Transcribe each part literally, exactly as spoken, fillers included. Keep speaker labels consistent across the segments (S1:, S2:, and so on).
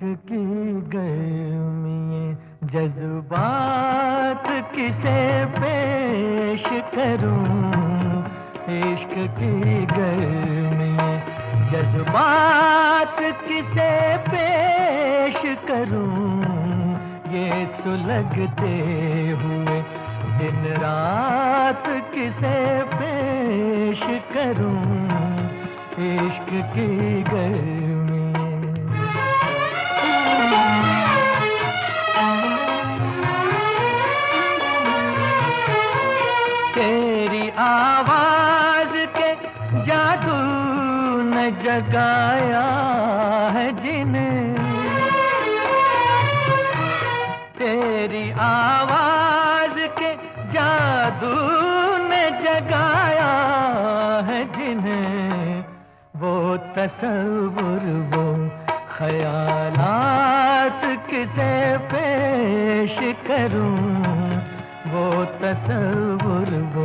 S1: की गर्मी जज्बात किसे पेश करूं, इश्क की गर्मी जज्बात किसे पेश करूं, ये सुलगते हुए दिन रात किसे पेश करूं, इश्क की गर्मी। तेरी आवाज के जादू ने जगाया है जिन्हें, तेरी आवाज के जादू ने जगाया है जिन्हें, वो तसव्वुर वो ख्यालात किसे पेश करूं, वो तसव्वुर वो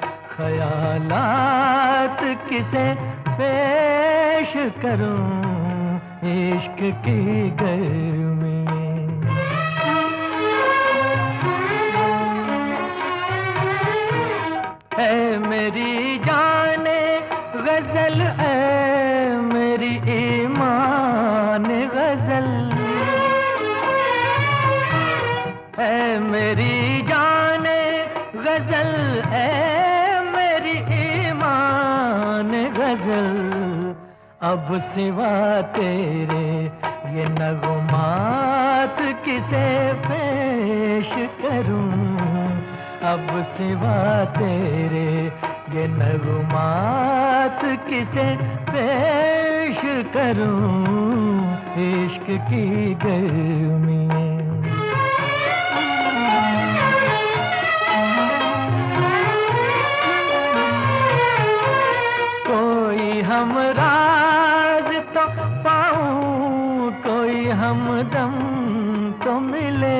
S1: ख्यालात किसे पेश करूं, इश्क की गर्मी। ऐ मेरी जाने गजल, ऐ मेरी ईमान गजल, ऐ मेरी जाने गजल, ऐ मेरी ईमान गजल, अब सिवा तेरे ये नगमात किसे पेश करूं, अब सिवा तेरे ये नगमात किसे पेश करूं, इश्क की गर्मी। कोई हमराज तो पाऊं, कोई हमदम तो मिले,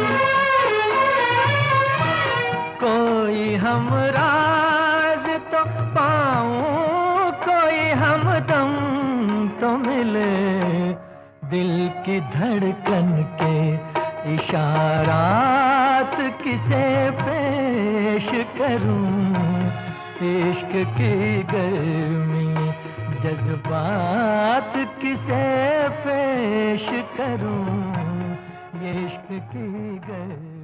S1: कोई हमराज तो पाऊं, कोई हमदम तो मिले, दिल की धड़कन के इशारात किसे पेश करूं, इश्क की गर्मी जज्बात किसे पेश करूं, ये इश्क की गर्मी।